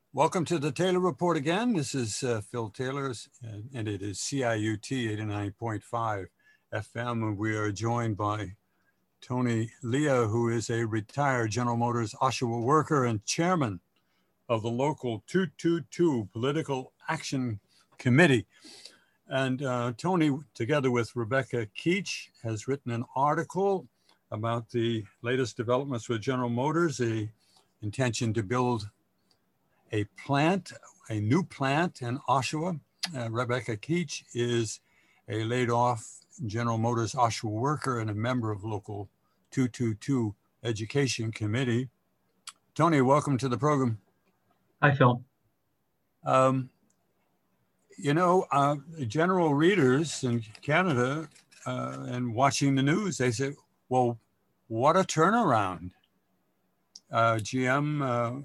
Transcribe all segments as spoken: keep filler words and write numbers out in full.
Welcome to the Taylor Report again. This is uh, Phil Taylor, and it is C I U T eighty-nine point five F M, and we are joined by Tony Leah, who is a retired General Motors Oshawa worker and chairman of the local two two two Political Action Committee. And uh, Tony, together with Rebecca Keach, has written an article about the latest developments with General Motors, the intention to build a plant, a new plant in Oshawa. Uh, Rebecca Keach is a laid off General Motors Oshawa worker and a member of local two two two Education Committee. Tony, welcome to the program. Hi, Phil. Um, you know, uh, general readers in Canada uh, and watching the news, they say, well, what a turnaround. Uh, G M uh,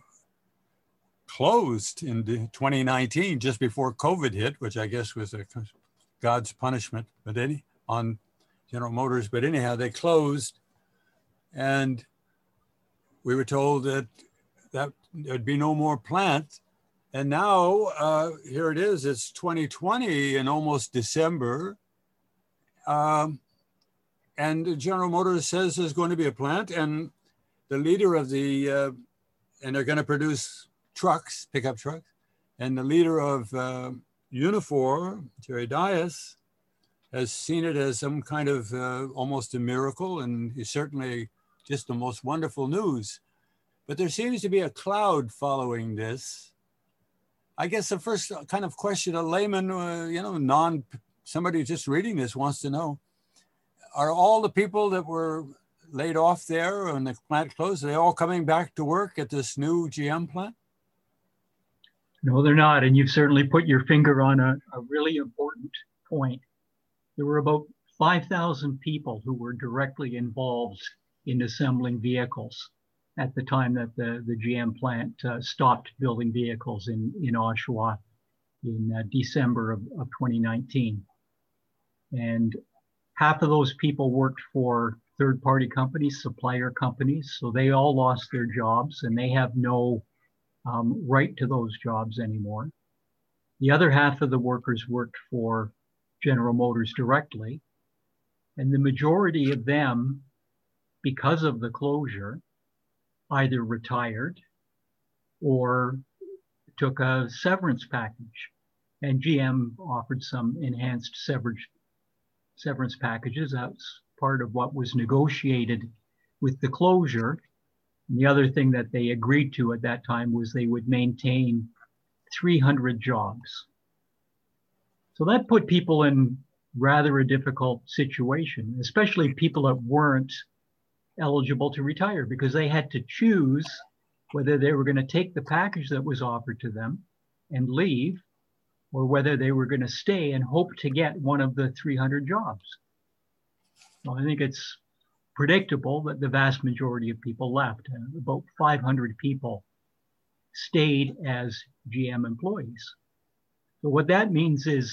closed in twenty nineteen, just before COVID hit, which I guess was a God's punishment, but any on General Motors. But anyhow, they closed, and we were told that that there'd be no more plant. And now uh, here it is. It's twenty twenty and almost December, um, and General Motors says there's going to be a plant, and the leader of the uh, and they're going to produce trucks, pickup trucks, and the leader of uh, Unifor, Jerry Dias, has seen it as some kind of uh, almost a miracle, and he's certainly just the most wonderful news. But there seems to be a cloud following this. I guess the first kind of question a layman, uh, you know, non, somebody just reading this wants to know, are all the people that were laid off there and the plant closed, are they all coming back to work at this new G M plant? No, they're not. And you've certainly put your finger on a, a really important point. There were about five thousand people who were directly involved in assembling vehicles at the time that the, the G M plant uh, stopped building vehicles in, in Oshawa in uh, December of, of twenty nineteen. And half of those people worked for third-party companies, supplier companies, so they all lost their jobs and they have no Um, right to those jobs anymore. The other half of the workers worked for General Motors directly, and the majority of them, because of the closure, either retired or took a severance package. And G M offered some enhanced severance, severance packages. That's part of what was negotiated with the closure. And the other thing that they agreed to at that time was they would maintain three hundred jobs. So that put people in rather a difficult situation, especially people that weren't eligible to retire, because they had to choose whether they were going to take the package that was offered to them and leave, or whether they were going to stay and hope to get one of the three hundred jobs. So I think it's predictable that the vast majority of people left. Uh, about five hundred people stayed as G M employees. So what that means is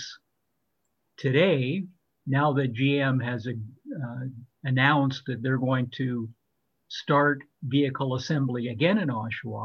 today, now that G M has uh, announced that they're going to start vehicle assembly again in Oshawa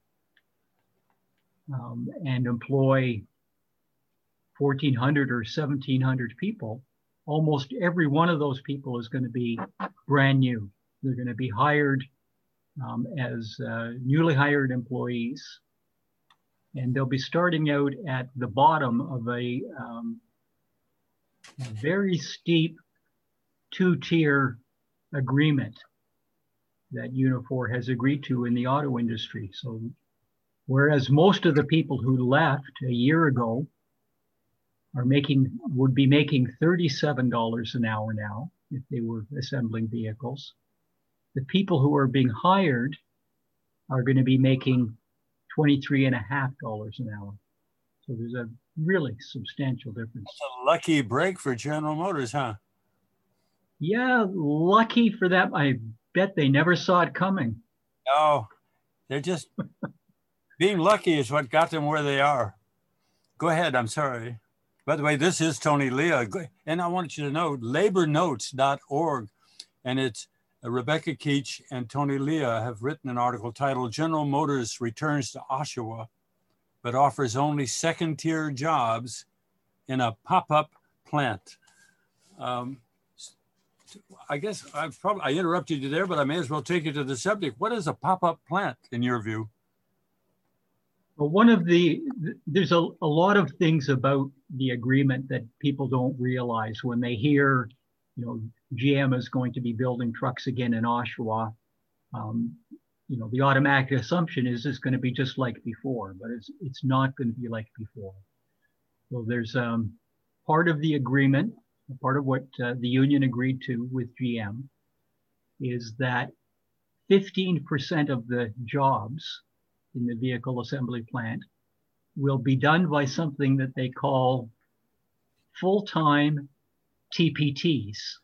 um, and employ fourteen hundred or seventeen hundred people, almost every one of those people is going to be brand new. They're going to be hired um, as uh, newly hired employees, and they'll be starting out at the bottom of a, um, a very steep two-tier agreement that Unifor has agreed to in the auto industry. So whereas most of the people who left a year ago are making, would be making thirty-seven dollars an hour now if they were assembling vehicles, the people who are being hired are going to be making twenty-three and a half dollars an hour. So there's a really substantial difference. That's a lucky break for General Motors, huh? Yeah, lucky for them. I bet they never saw it coming. No, they're just being lucky is what got them where they are. Go ahead, I'm sorry. By the way, this is Tony Leah, and I want you to know labor notes dot org, and it's uh, Rebecca Keach and Tony Leah have written an article titled General Motors Returns to Oshawa, but offers only second-tier jobs in a pop-up plant. Um, I guess I've probably I interrupted you there, but I may as well take you to the subject. What is a pop-up plant in your view? Well, one of the, there's a, a lot of things about the agreement that people don't realize when they hear, you know, G M is going to be building trucks again in Oshawa. Um, you know, the automatic assumption is it's going to be just like before, but it's, it's not going to be like before. So there's um, part of the agreement, part of what uh, the union agreed to with G M is that fifteen percent of the jobs in the vehicle assembly plant will be done by something that they call full-time T P Ts.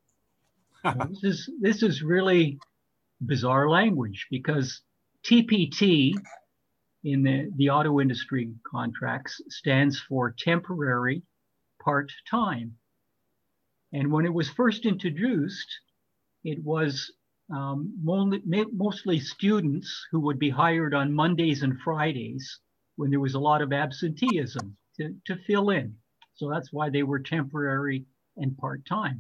this is this is really bizarre language because T P T in the, the auto industry contracts stands for temporary part-time. And when it was first introduced, it was um, mostly students who would be hired on Mondays and Fridays when there was a lot of absenteeism to, to fill in. So that's why they were temporary and part-time.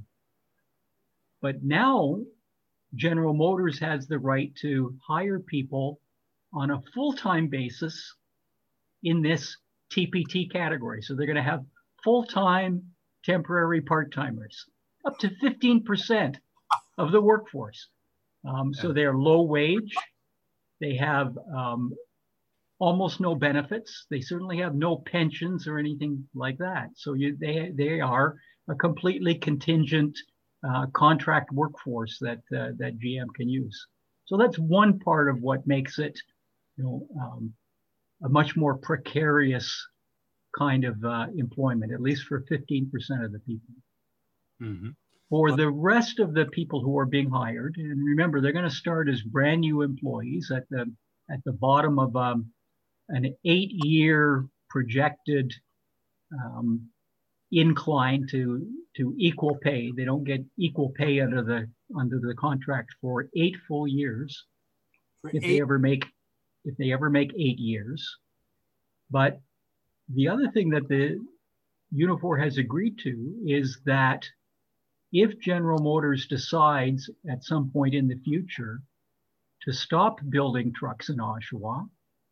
But now General Motors has the right to hire people on a full-time basis in this T P T category. So they're going to have full-time temporary part-timers, up to fifteen percent of the workforce. Um, so they're low wage. They have um, almost no benefits. They certainly have no pensions or anything like that. So you, they, they are a completely contingent uh, contract workforce that, uh, that G M can use. So that's one part of what makes it, you know, um, a much more precarious kind of uh, employment, at least for fifteen percent of the people. Mm-hmm. For the rest of the people who are being hired, and remember, they're going to start as brand new employees at the at the bottom of um, an eight-year projected um, incline to to equal pay. They don't get equal pay under the under the contract for eight full years for if eight. they ever make if they ever make eight years. But the other thing that the Unifor has agreed to is that if General Motors decides at some point in the future to stop building trucks in Oshawa,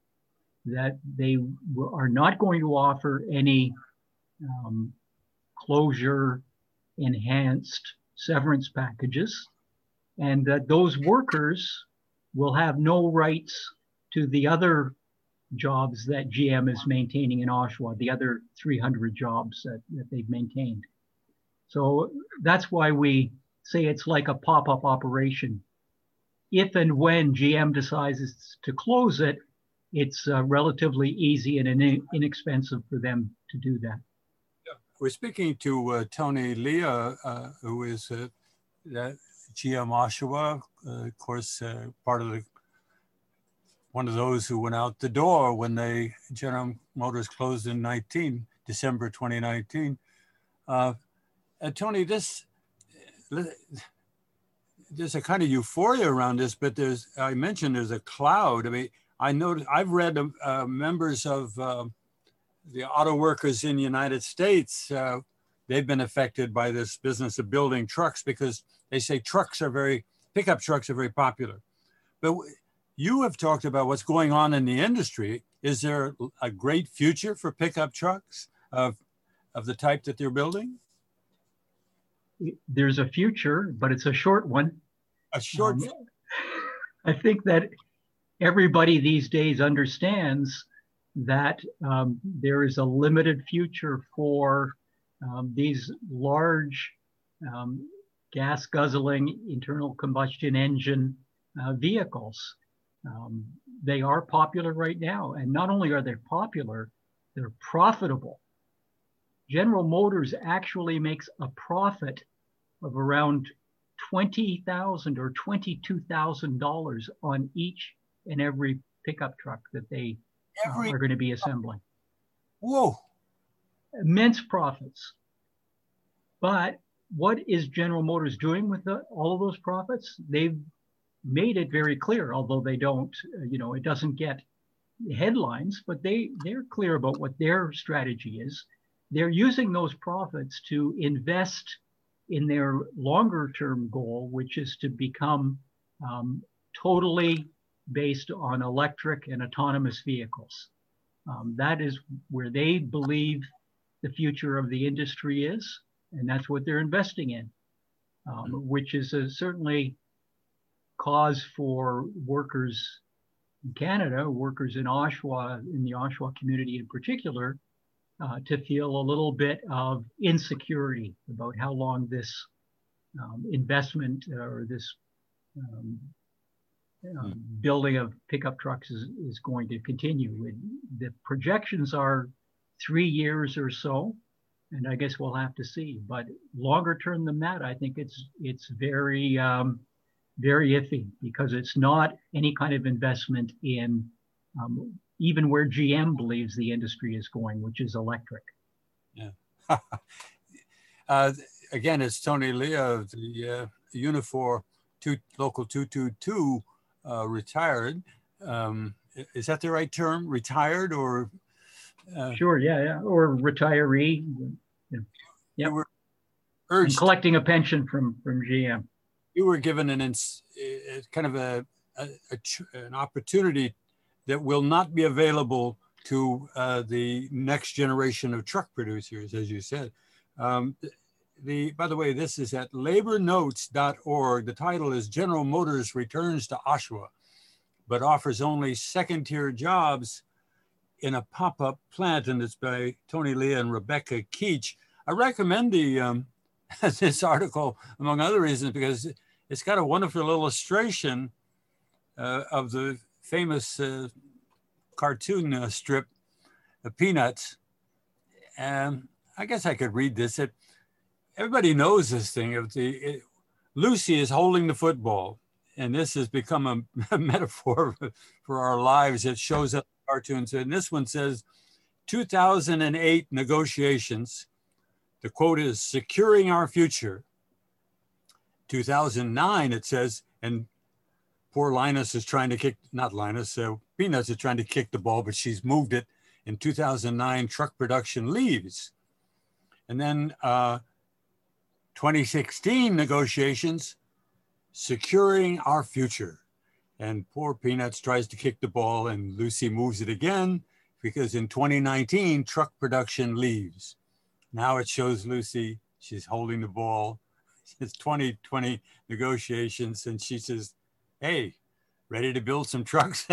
that they are not going to offer any um, closure enhanced severance packages, and that those workers will have no rights to the other jobs that G M is maintaining in Oshawa, the other three hundred jobs that, that they've maintained. So that's why we say it's like a pop-up operation. If and when G M decides to close it, it's uh, relatively easy and in inexpensive for them to do that. Yeah. We're speaking to uh, Tony Leah, uh, who is uh, that G M Oshawa, uh, of course, uh, part of the one of those who went out the door when they General Motors closed in nineteen, December twenty nineteen. Uh, Uh, Tony, this, there's a kind of euphoria around this, but there's, I mentioned there's a cloud. I mean, I know, I've read uh, members of uh, the auto workers in the United States, uh, they've been affected by this business of building trucks because they say trucks are very, pickup trucks are very popular. But you have talked about what's going on in the industry. Is there a great future for pickup trucks of, of the type that they're building? There's a future, but it's a short one. A short. Um, I think that everybody these days understands that um, there is a limited future for um, these large um, gas guzzling internal combustion engine uh, vehicles. Um, they are popular right now. And not only are they popular, they're profitable. General Motors actually makes a profit of around twenty thousand dollars or twenty-two thousand dollars on each and every pickup truck that they every, uh, are going to be assembling. Whoa. Immense profits. But what is General Motors doing with the, all of those profits? They've made it very clear, although they don't, you know, it doesn't get headlines, but they, they're clear about what their strategy is. They're using those profits to invest in their longer term goal, which is to become um, totally based on electric and autonomous vehicles. Um, that is where they believe the future of the industry is, and that's what they're investing in, um, which is a, certainly cause for workers in Canada, workers in Oshawa, in the Oshawa community in particular, uh, to feel a little bit of insecurity about how long this um, investment or this um, uh, building of pickup trucks is, is going to continue. It, the projections are three years or so, and I guess we'll have to see. But longer term than that, I think it's it's very um, very iffy, because it's not any kind of investment in um, even where G M believes the industry is going, which is electric. Yeah. uh, again, it's Tony Lea, the uh, Unifor two, Local two two two, uh, retired. Um, is that the right term? Retired or? Uh, sure, yeah, yeah, or retiree. Yeah. Yep. You were urged, and collecting a pension from, from G M. You were given an ins, a, kind of a, a, a an opportunity that will not be available to uh, the next generation of truck producers, as you said. Um, the, by the way, this is at labor notes dot org. The title is General Motors Returns to Oshawa, but offers only second-tier jobs in a pop-up plant, and it's by Tony Lea and Rebecca Keach. I recommend the um, this article, among other reasons, because it's got a wonderful illustration uh, of the famous uh, cartoon uh, strip, uh, Peanuts. And I guess I could read this. It, everybody knows this thing. Of the it, Lucy is holding the football, and this has become a, a metaphor for our lives. It shows up in cartoons, and this one says, two thousand eight negotiations. The quote is, securing our future. two thousand nine, it says, and poor Linus is trying to kick, not Linus, uh, Peanuts is trying to kick the ball, but she's moved it. In two thousand nine, truck production leaves. And then uh, twenty sixteen negotiations, securing our future. And poor Peanuts tries to kick the ball, and Lucy moves it again, because in twenty nineteen, truck production leaves. Now it shows Lucy, she's holding the ball. It's twenty twenty negotiations, and she says, hey, ready to build some trucks?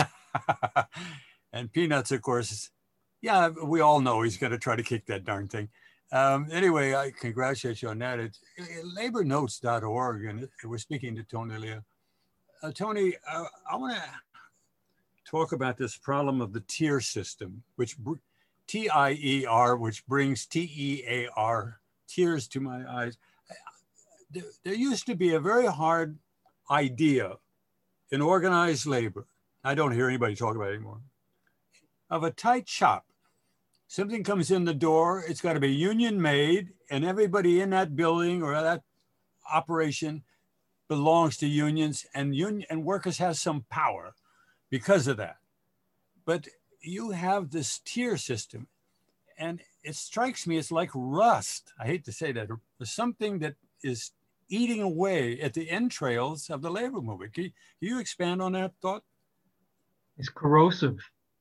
And Peanuts, of course, yeah, we all know he's going to try to kick that darn thing. Um, anyway, I congratulate you on that. It's labor notes dot org, and we're speaking to Tony Lea. Uh, Tony, uh, I want to talk about this problem of the tier system, which T I E R, which brings T E A R, tears to my eyes. There, there used to be a very hard idea in organized labor, I don't hear anybody talk about it anymore, of a tight shop. Something comes in the door, it's got to be union made, and everybody in that building or that operation belongs to unions, and union and workers have some power because of that. But you have this tier system, and it strikes me as like rust. I hate to say that, something that is eating away at the entrails of the labor movement. Can you, can you expand on that thought? It's corrosive.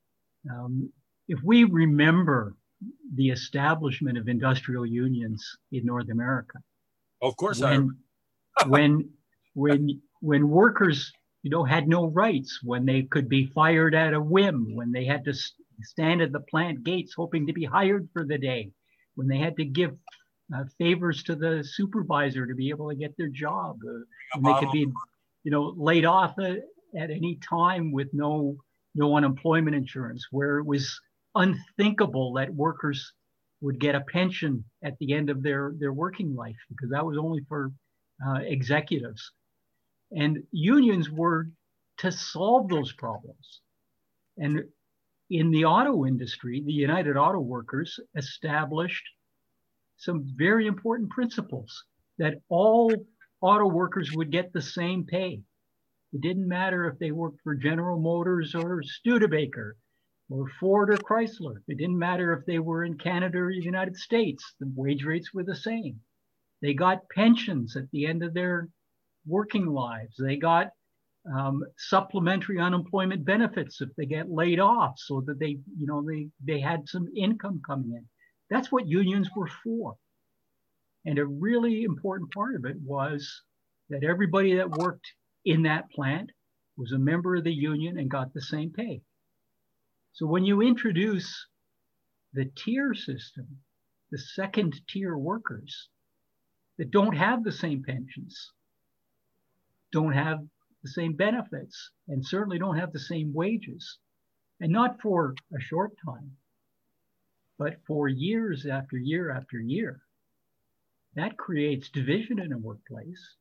Um, if we remember the establishment of industrial unions in North America, of course, when, I when when when workers, you know, had no rights, when they could be fired at a whim, when they had to stand at the plant gates hoping to be hired for the day, when they had to give uh, favors to the supervisor to be able to get their job, uh, when they could be, you know, laid off at, at any time with no no unemployment insurance, where it was unthinkable that workers would get a pension at the end of their, their working life, because that was only for uh, executives. And unions were to solve those problems. And in the auto industry, the United Auto Workers established some very important principles, that all auto workers would get the same pay. It didn't matter if they worked for General Motors or Studebaker. or Ford or Chrysler. It didn't matter if they were in Canada or the United States, the wage rates were the same. They got pensions at the end of their working lives. They got um, supplementary unemployment benefits if they get laid off, so that they, you know, they, they had some income coming in. That's what unions were for. And a really important part of it was that everybody that worked in that plant was a member of the union and got the same pay. So when you introduce the tier system, the second tier workers that don't have the same pensions, don't have the same benefits, and certainly don't have the same wages, and not for a short time, but for years after year after year, that creates division in a workplace.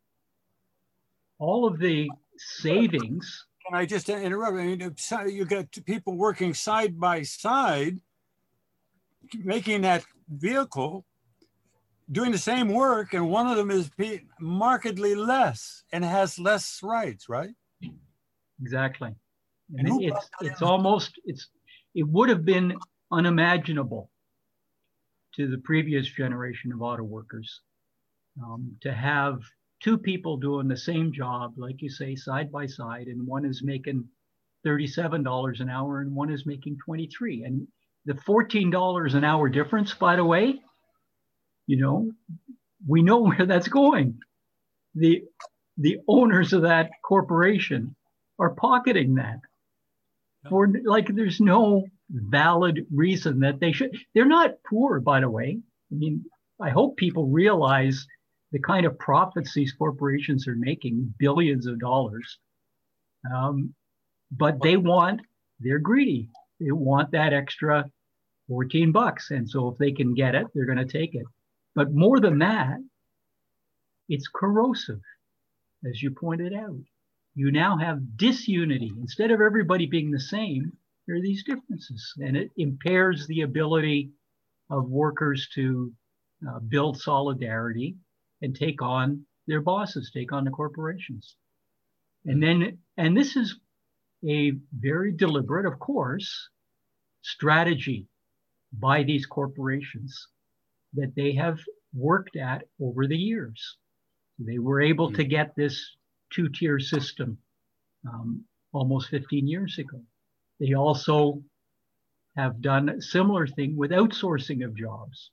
All of the savings. Can I just interrupt? I mean, you get people working side by side, making that vehicle, doing the same work, and one of them is markedly less and has less rights, right? Exactly. And and it's it's almost it's it would have been unimaginable to the previous generation of auto workers um, to have two people doing the same job, like you say, side by side, and one is making thirty-seven dollars an hour and one is making twenty-three. And the fourteen dollars an hour difference, by the way, you know, we know where that's going. The, the owners of that corporation are pocketing that. For, like, there's no valid reason that they should. They're not poor, by the way. I mean, I hope people realize the kind of profits these corporations are making, billions of dollars. Um, but they want, they're greedy. They want that extra fourteen bucks. And so if they can get it, they're going to take it. But more than that, it's corrosive, as you pointed out. You now have disunity. Instead of everybody being the same, there are these differences. And it impairs the ability of workers to uh, build solidarity and take on their bosses, take on the corporations. And then, and this is a very deliberate, of course, strategy by these corporations that they have worked at over the years. They were able to get this two-tier system um, almost fifteen years ago. They also have done a similar thing with outsourcing of jobs.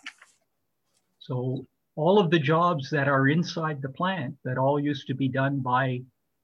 So all of the jobs that are inside the plant that all used to be done by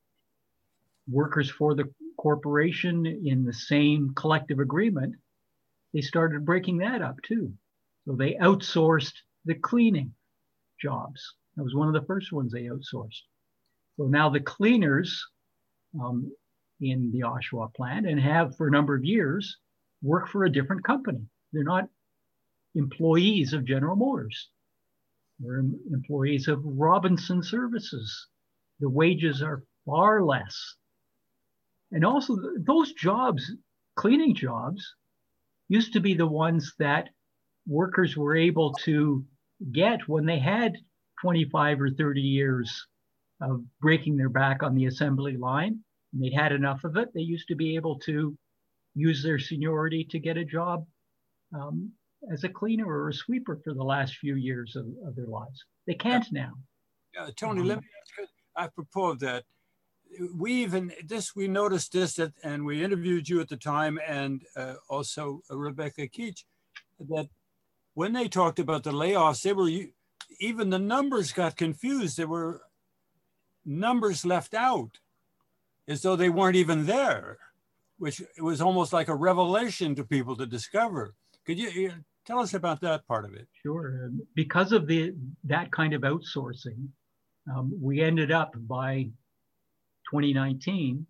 workers for the corporation in the same collective agreement, they started breaking that up too. So they outsourced the cleaning jobs. That was one of the first ones they outsourced. So now the cleaners um, in the Oshawa plant, and have for a number of years, work for a different company. They're not employees of General Motors. They're employees of Robinson Services. The wages are far less. And also those jobs, cleaning jobs, used to be the ones that workers were able to get when they had twenty-five or thirty years of breaking their back on the assembly line, and they'd had enough of it. They used to be able to use their seniority to get a job um, as a cleaner or a sweeper for the last few years of, of their lives. They can't yeah. now. Yeah, Tony, um, let me ask you, apropos of that, we even, this, we noticed this, that, and we interviewed you at the time, and uh, also Rebecca Keach, that when they talked about the layoffs, they were, even the numbers got confused. There were numbers left out as though they weren't even there, which it was almost like a revelation to people to discover. Could you, you tell us about that part of it? Sure. Because of the that kind of outsourcing, um, we ended up by twenty nineteen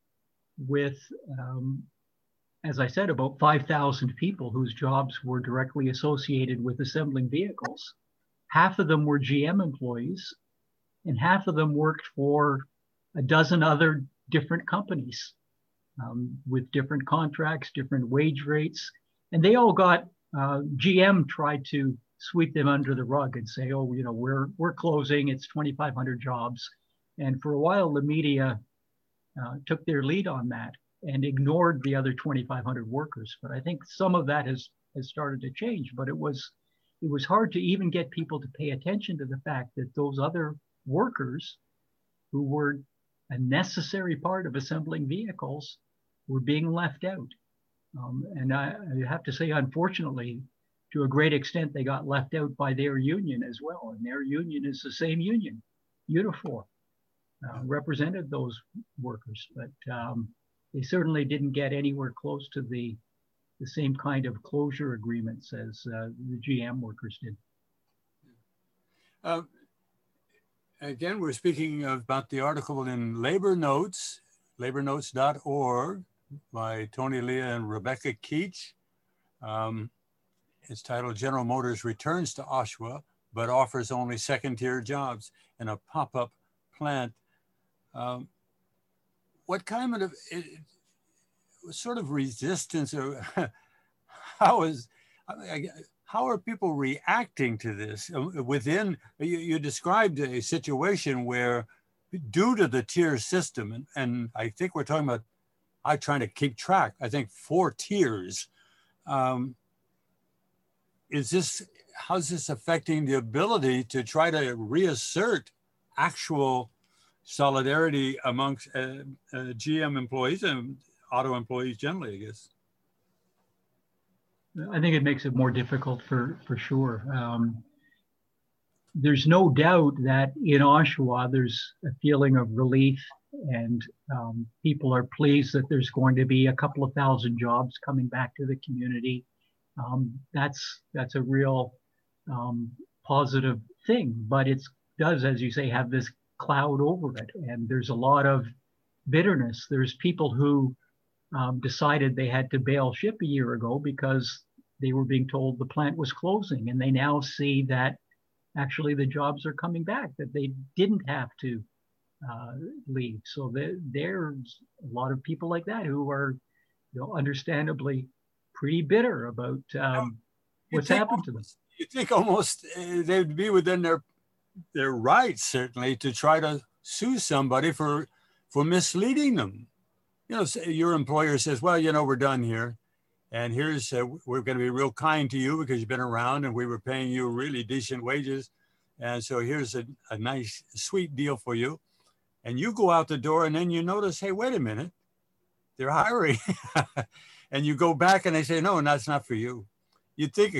with, um, as I said, about five thousand people whose jobs were directly associated with assembling vehicles. Half of them were G M employees, and half of them worked for a dozen other different companies um, with different contracts, different wage rates. And they all got, uh, G M tried to sweep them under the rug and say, oh, you know, we're, we're closing, it's twenty-five hundred jobs. And for a while, the media uh, took their lead on that. and ignored the other twenty-five hundred workers. But I think some of that has, has started to change. But it was, it was hard to even get people to pay attention to the fact that those other workers who were a necessary part of assembling vehicles were being left out. Um, and I, I have to say, unfortunately, to a great extent, they got left out by their union as well. And their union is the same union, Unifor, uh, represented those workers. But um, they certainly didn't get anywhere close to the, the same kind of closure agreements as uh, the G M workers did. Uh, again, we're speaking about the article in Labor Notes, labor notes dot org by Tony Leah and Rebecca Keach. Um, it's titled General Motors Returns to Oshawa, but offers only second-tier jobs in a pop-up plant. Um, what kind of it, sort of resistance, or how is, how are people reacting to this within? You, you described a situation where, due to the tier system, and, and I think we're talking about, I'm trying to keep track, I think four tiers. Um, is this, how's this affecting the ability to try to reassert actual solidarity amongst uh, uh, G M employees and auto employees generally, I guess? I think it makes it more difficult for, for sure. Um, there's no doubt that in Oshawa, there's a feeling of relief, and um, people are pleased that there's going to be a couple of thousand jobs coming back to the community. Um, that's, that's a real um, positive thing, but it does, as you say, have this cloud over it. And there's a lot of bitterness. There's people who um, decided they had to bail ship a year ago because they were being told the plant was closing, and they now see that actually the jobs are coming back, that they didn't have to uh, leave. So the, there's a lot of people like that who are, you know, understandably pretty bitter about um, what's happened to them. You think almost uh, they'd be within their their rights, certainly, to try to sue somebody for for misleading them. You know, say your employer says, well, you know, we're done here, and here's, uh, we're going to be real kind to you because you've been around and we were paying you really decent wages. And so here's a, a nice, sweet deal for you. And you go out the door and then you notice, hey, wait a minute, they're hiring. And you go back and they say, no, that's not for you. You'd think,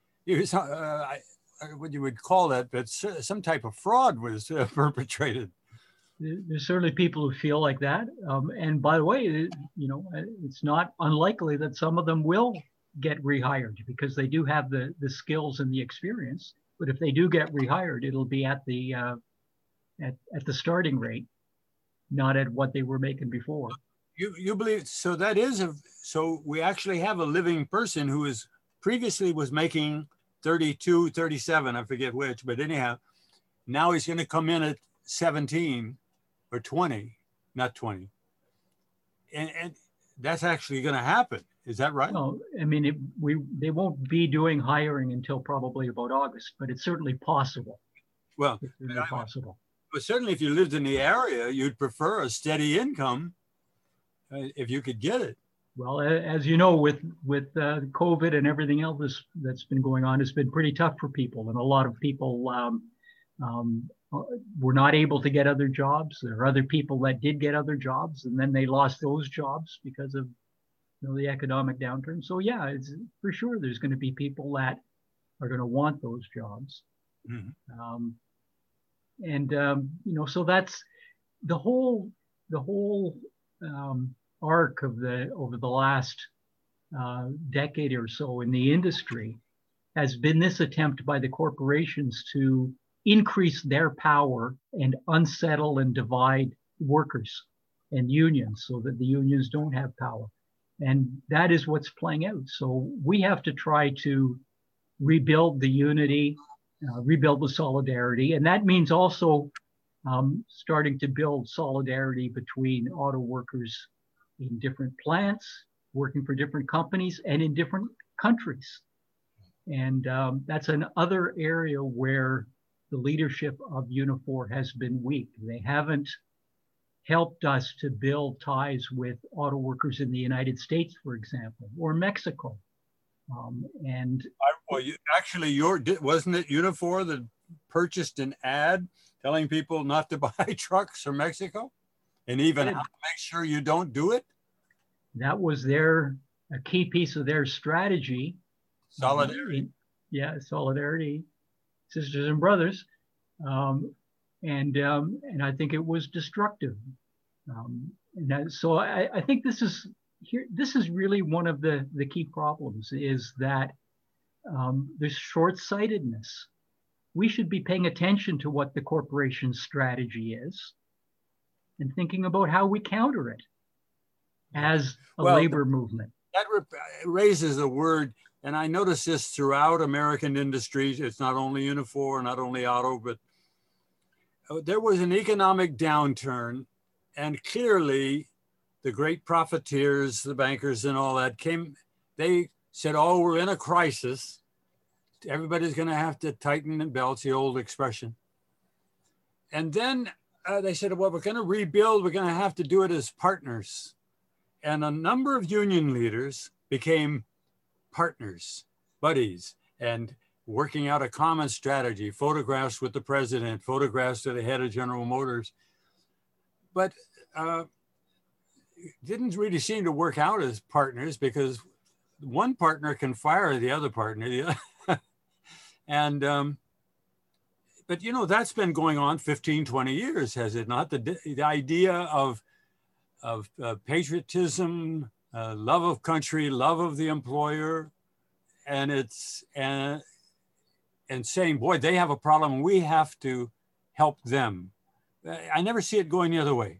uh, what you would call that, but some type of fraud was uh, perpetrated. There's certainly people who feel like that. Um, and by the way, you know, it's not unlikely that some of them will get rehired because they do have the, the skills and the experience. But if they do get rehired, it'll be at the, uh, at, at the starting rate, not at what they were making before. You, you believe, so that is, a, so we actually have a living person who is previously was making thirty-two, thirty-seven, I forget which, but anyhow, now he's going to come in at seventeen or twenty, not twenty. And, and that's actually going to happen. Is that right? Well, I mean, it, we they won't be doing hiring until probably about August, but it's certainly possible. Well, it's certainly I, possible. But certainly if you lived in the area, you'd prefer a steady income uh, if you could get it. Well, as you know, with with uh, COVID and everything else that's, that's been going on, it's been pretty tough for people. And a lot of people um, um, were not able to get other jobs. There are other people that did get other jobs, and then they lost those jobs because of, you know, the economic downturn. So yeah, it's for sure there's going to be people that are going to want those jobs. Mm-hmm. um, and um, you know, so that's the whole the whole um, arc of the over the last uh, decade or so in the industry has been this attempt by the corporations to increase their power and unsettle and divide workers and unions so that the unions don't have power. And that is what's playing out. So we have to try to rebuild the unity, uh, rebuild the solidarity. And that means also um, starting to build solidarity between auto workers in different plants, working for different companies and in different countries. And um, that's another area where the leadership of Unifor has been weak. They haven't helped us to build ties with auto workers in the United States, for example, or Mexico. Um, and I, well, you, actually, your wasn't it Unifor that purchased an ad telling people not to buy trucks from Mexico, and even how to make sure you don't do it? That was their a key piece of their strategy. Solidarity. Um, yeah, solidarity, sisters and brothers, um, and um, and I think it was destructive. Um, and that, so I, I think this is here. This is really one of the the key problems, is that um, there's short-sightedness. We should be paying attention to what the corporation's strategy is and thinking about how we counter it as a well, labor movement. That raises a word, and I notice this throughout American industries. It's not only Unifor, not only auto, but there was an economic downturn, and clearly the great profiteers, the bankers and all that came, they said, oh, we're in a crisis. Everybody's going to have to tighten the belts, the old expression. And then uh, they said, well, we're going to rebuild. We're going to have to do it as partners. And a number of union leaders became partners, buddies, and working out a common strategy, photographs with the president, photographs to the head of General Motors. But uh, didn't really seem to work out as partners, because one partner can fire the other partner. The other and, um, but you know, that's been going on fifteen, twenty years, has it not? The, the idea of of uh, patriotism, uh, love of country, love of the employer, and it's and and saying, boy, they have a problem, we have to help them. I never see it going the other way.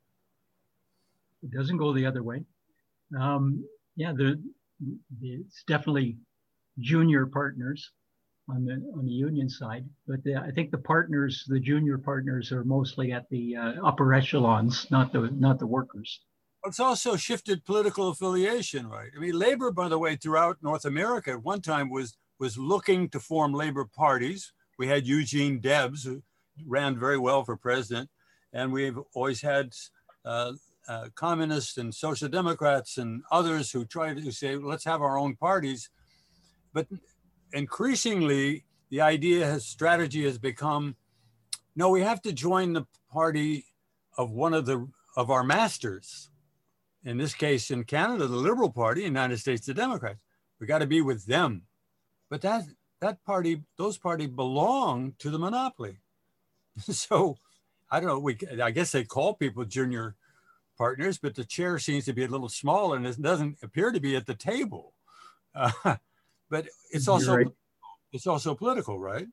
It doesn't go the other way. Um, yeah, the, the, it's definitely junior partners on the on the union side, but the, I think the partners, the junior partners, are mostly at the uh, upper echelons, not the not the workers. It's also shifted political affiliation, right? I mean, labor, by the way, throughout North America at one time was was looking to form labor parties. We had Eugene Debs, who ran very well for president, and we've always had uh, uh, communists and social democrats and others who tried to say, let's have our own parties. But increasingly, the idea has strategy has become, no, we have to join the party of one of the of our masters. In this case, in Canada, the Liberal Party, United States, the Democrats. We got to be with them. But that that party, those parties belong to the monopoly. So I don't know, we I guess they call people junior partners, but the chair seems to be a little small and it doesn't appear to be at the table. Uh, but it's also right. It's also political, right?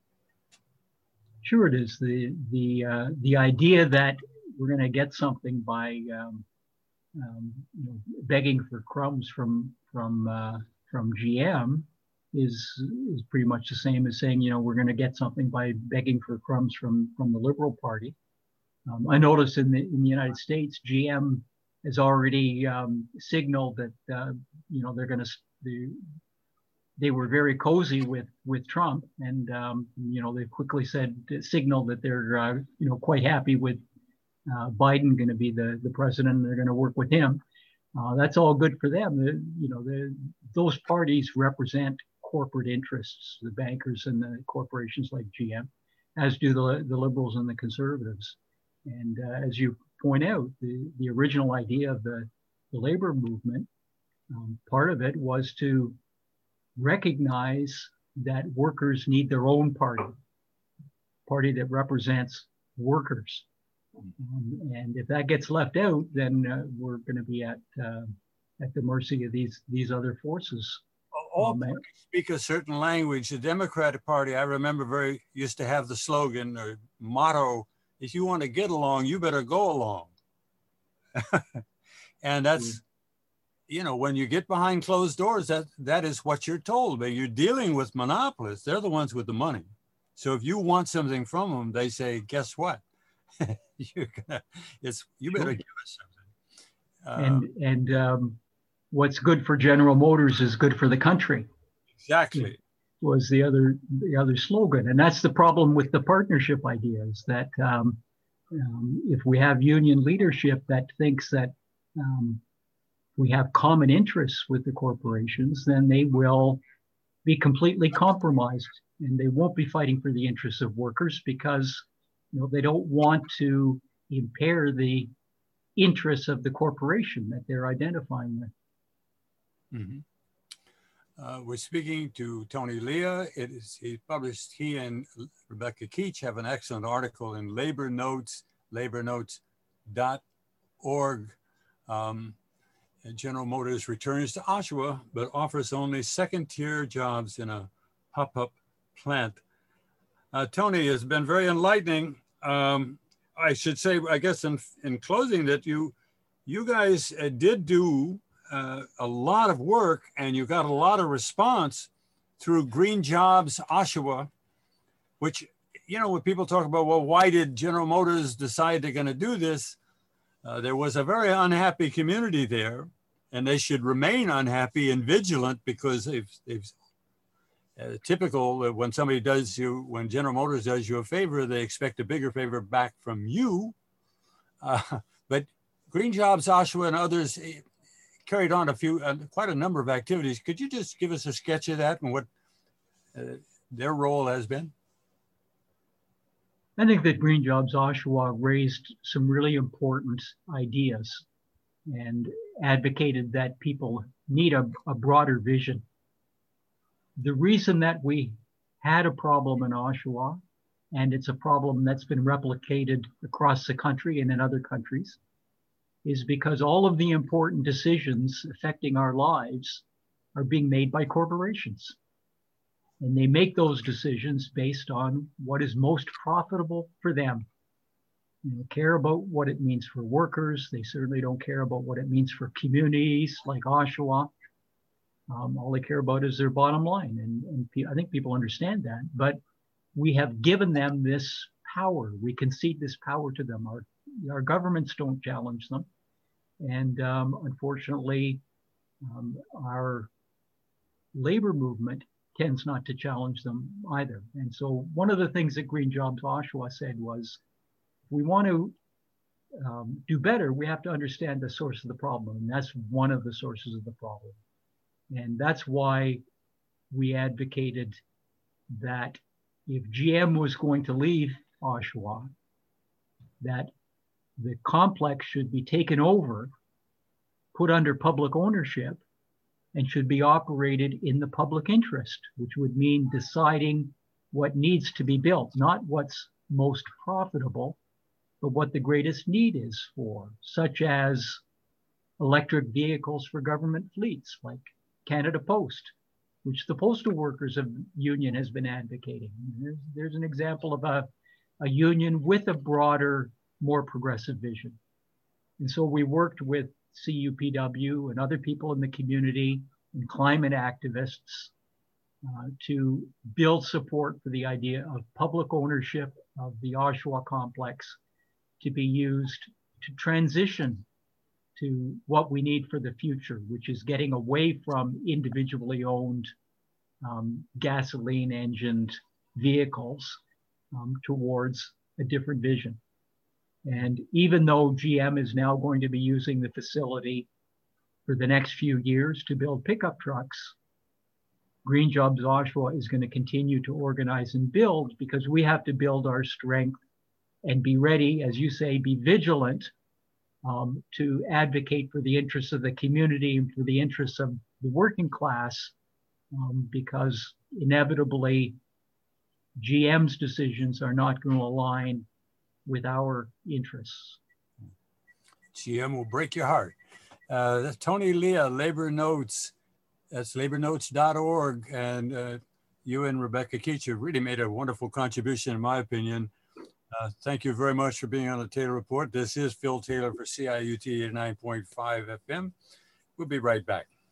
Sure, it is. The the uh, the idea that we're going to get something by um, um, you know, begging for crumbs from from uh, from G M is is pretty much the same as saying, you know, we're going to get something by begging for crumbs from from the Liberal Party. Um, I noticed in the in the United States, G M has already um, signaled that uh, you know they're going to they, they were very cozy with with Trump, and um, you know they quickly said signaled that they're uh, you know quite happy with uh, Biden going to be the the president, and they're going to work with him. Uh, that's all good for them. The, you know the, those parties represent corporate interests, the bankers and the corporations like G M, as do the the liberals and the conservatives. And uh, as you point out, the, the original idea of the, the labor movement, um, part of it was to recognize that workers need their own party, party that represents workers. Um, and if that gets left out, then uh, we're going to be at uh, at the mercy of these these other forces. All um, parties speak a certain language. The Democratic Party, I remember, very used to have the slogan or motto: if you want to get along, you better go along. And that's, you know, when you get behind closed doors, that that is what you're told. But you're dealing with monopolists. They're the ones with the money. So if you want something from them, they say, guess what? You're gonna, it's, you better give us something. And, um, and um, what's good for General Motors is good for the country. Exactly. Was the other the other slogan, and that's the problem with the partnership ideas, that um, Um, if we have union leadership that thinks that um, we have common interests with the corporations, then they will be completely compromised, and they won't be fighting for the interests of workers because, you know, they don't want to impair the interests of the corporation that they're identifying with. Mm-hmm. Uh, we're speaking to Tony Lea. It is he published. He and Rebecca Keach have an excellent article in Labor Notes, labor notes dot org. Um, General Motors returns to Oshawa, but offers only second-tier jobs in a pop-up plant. Uh, Tony, has been very enlightening. Um, I should say, I guess, in in closing, that you you guys uh, did do Uh, a lot of work, and you got a lot of response through Green Jobs Oshawa, which, you know, when people talk about, well, why did General Motors decide they're going to do this? Uh, there was a very unhappy community there, and they should remain unhappy and vigilant because they've, they've uh, typical uh, when somebody does you, when General Motors does you a favor, they expect a bigger favor back from you. Uh, but Green Jobs Oshawa and others carried on a few, uh, quite a number of activities. Could you just give us a sketch of that and what uh, their role has been? I think that Green Jobs Oshawa raised some really important ideas and advocated that people need a, a broader vision. The reason that we had a problem in Oshawa, and it's a problem that's been replicated across the country and in other countries, is because all of the important decisions affecting our lives are being made by corporations. And they make those decisions based on what is most profitable for them. They don't care about what it means for workers. They certainly don't care about what it means for communities like Oshawa. Um, all they care about is their bottom line. And, and I think people understand that. But we have given them this power. We concede this power to them. Our, our governments don't challenge them. And um, unfortunately, um, our labor movement tends not to challenge them either. And so one of the things that Green Jobs Oshawa said was, if we want to um, do better, we have to understand the source of the problem. And that's one of the sources of the problem. And that's why we advocated that if G M was going to leave Oshawa, that the complex should be taken over, put under public ownership, and should be operated in the public interest, which would mean deciding what needs to be built, not what's most profitable, but what the greatest need is for, such as electric vehicles for government fleets, like Canada Post, which the Postal Workers Union has been advocating. There's, there's an example of a, a union with a broader, more progressive vision. And so we worked with C U P W and other people in the community and climate activists uh, to build support for the idea of public ownership of the Oshawa complex to be used to transition to what we need for the future, which is getting away from individually owned um, gasoline engined vehicles um, towards a different vision. And even though G M is now going to be using the facility for the next few years to build pickup trucks, Green Jobs Oshawa is going to continue to organize and build, because we have to build our strength and be ready, as you say, be vigilant um, to advocate for the interests of the community and for the interests of the working class, um, because inevitably G M's decisions are not going to align with our interests. G M will break your heart. Uh, that's Tony Lea, Labor Notes. That's labor notes dot org. And uh, you and Rebecca Keach have really made a wonderful contribution, in my opinion. Uh, thank you very much for being on the Taylor Report. This is Phil Taylor for C I U T eighty-nine point five F M. We'll be right back.